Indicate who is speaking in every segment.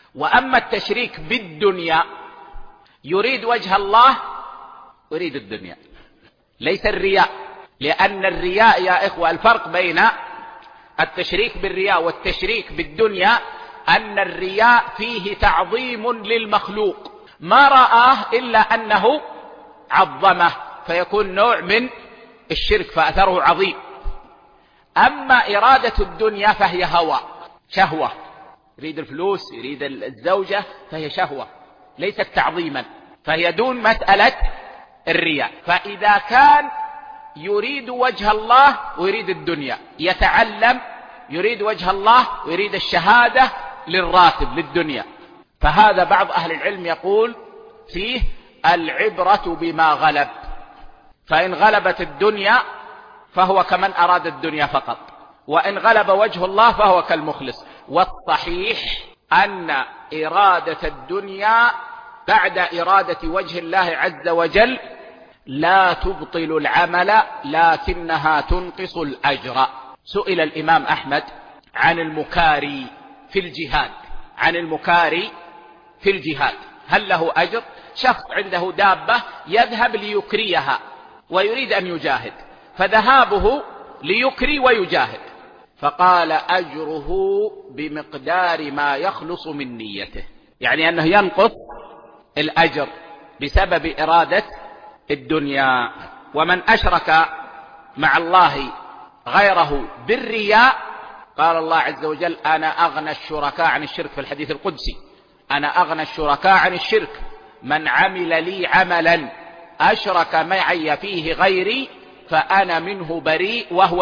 Speaker 1: وأما التشريك بالدنيا يريد وجه الله ويريد الدنيا، ليس الرياء. لأن الرياء يا إخوة، الفرق بين التشريك بالرياء والتشريك بالدنيا أن الرياء فيه تعظيم للمخلوق، ما رآه إلا أنه عظمه، فيكون نوع من الشرك فأثره عظيم. أما إرادة الدنيا فهي هوى، شهوة، يريد الفلوس، يريد الزوجة، فهي شهوة ليست تعظيما، فهي دون مسألة الرياء. فإذا كان يريد وجه الله ويريد الدنيا، يتعلم يريد وجه الله ويريد الشهادة للراتب للدنيا، فهذا بعض أهل العلم يقول فيه العبرة بما غلب، فإن غلبت الدنيا فهو كمن أراد الدنيا فقط، وإن غلب وجه الله فهو كالمخلص. والصحيح أن إرادة الدنيا بعد إرادة وجه الله عز وجل لا تبطل العمل لكنها تنقص الأجر. سئل الإمام أحمد عن المكاري في الجهاد، عن المكاري في الجهاد هل له أجر؟ شخص عنده دابة يذهب ليكريها ويريد أن يجاهد، فذهابه ليكري ويجاهد، فقال أجره بمقدار ما يخلص من نيته، يعني أنه ينقص الأجر بسبب إرادة الدنيا. ومن أشرك مع الله غيره بالرياء قال الله عز وجل أنا أغنى الشركاء عن الشرك في الحديث القدسي، أنا أغنى الشركاء عن الشرك، من عمل لي عملا أشرك معي فيه غيري فأنا منه بريء وهو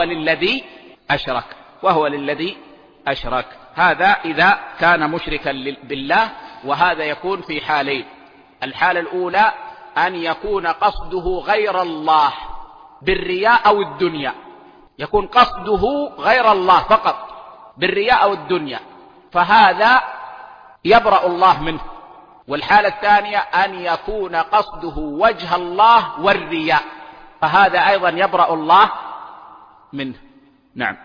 Speaker 1: للذي أشرك. هذا إذا كان مشركا بالله، وهذا يكون في حالين: الحالة الأولى أن يكون قصده غير الله بالرياء أو الدنيا، يكون قصده غير الله فقط بالرياء أو الدنيا، فهذا يبرأ الله منه. والحالة الثانية أن يكون قصده وجه الله والرياء، فهذا أيضا يبرأ الله منه. نعم.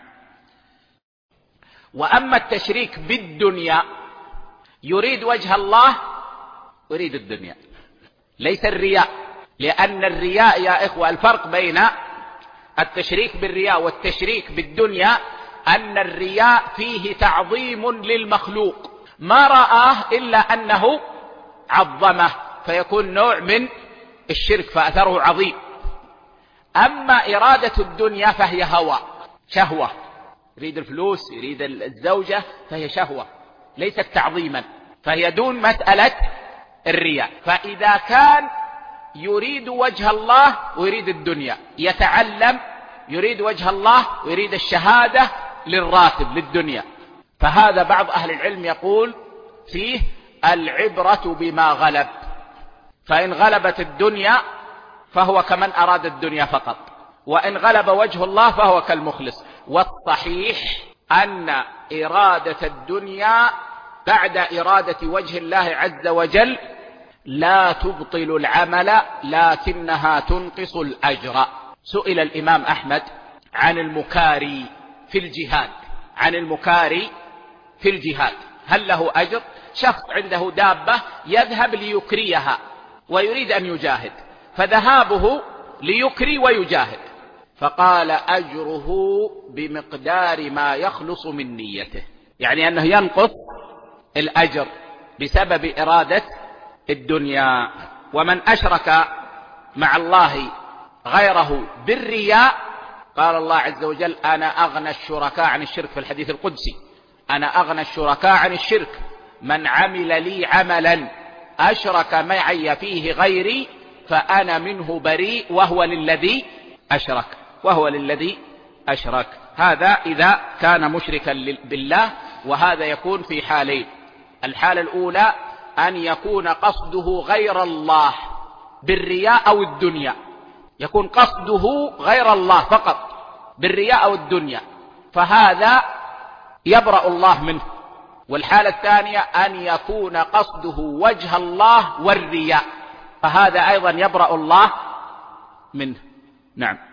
Speaker 1: وأما التشريك بالدنيا يريد وجه الله ويريد الدنيا، ليس الرياء. لأن الرياء يا إخوة، الفرق بين التشريك بالرياء والتشريك بالدنيا أن الرياء فيه تعظيم للمخلوق، ما رآه إلا أنه عظمه، فيكون نوع من الشرك فأثره عظيم. أما إرادة الدنيا فهي هوى، شهوة، يريد الفلوس، يريد الزوجة، فهي شهوة ليست تعظيما، فهي دون مسألة الرياء. فإذا كان يريد وجه الله ويريد الدنيا، يتعلم يريد وجه الله ويريد الشهادة للراتب للدنيا، فهذا بعض أهل العلم يقول فيه العبرة بما غلب، فإن غلبت الدنيا فهو كمن أراد الدنيا فقط، وإن غلب وجه الله فهو كالمخلص. والصحيح أن إرادة الدنيا بعد إرادة وجه الله عز وجل لا تبطل العمل لكنها تنقص الأجر. سئل الإمام أحمد عن المكاري في الجهاد، عن المكاري في الجهاد هل له أجر؟ شخص عنده دابة يذهب ليكريها ويريد أن يجاهد، فذهابه ليكري ويجاهد، فقال أجره بمقدار ما يخلص من نيته، يعني أنه ينقص الأجر بسبب إرادة الدنيا. ومن أشرك مع الله غيره بالرياء قال الله عز وجل أنا أغنى الشركاء عن الشرك في الحديث القدسي، أنا أغنى الشركاء عن الشرك، من عمل لي عملا أشرك معي فيه غيري فأنا منه بريء وهو للذي أشرك. هذا إذا كان مشركا بالله، وهذا يكون في حالين: الحالة الأولى أن يكون قصده غير الله بالرياء أو الدنيا، يكون قصده غير الله فقط بالرياء أو الدنيا، فهذا يبرأ الله منه. والحالة الثانية أن يكون قصده وجه الله والرياء، فهذا أيضا يبرأ الله منه. نعم.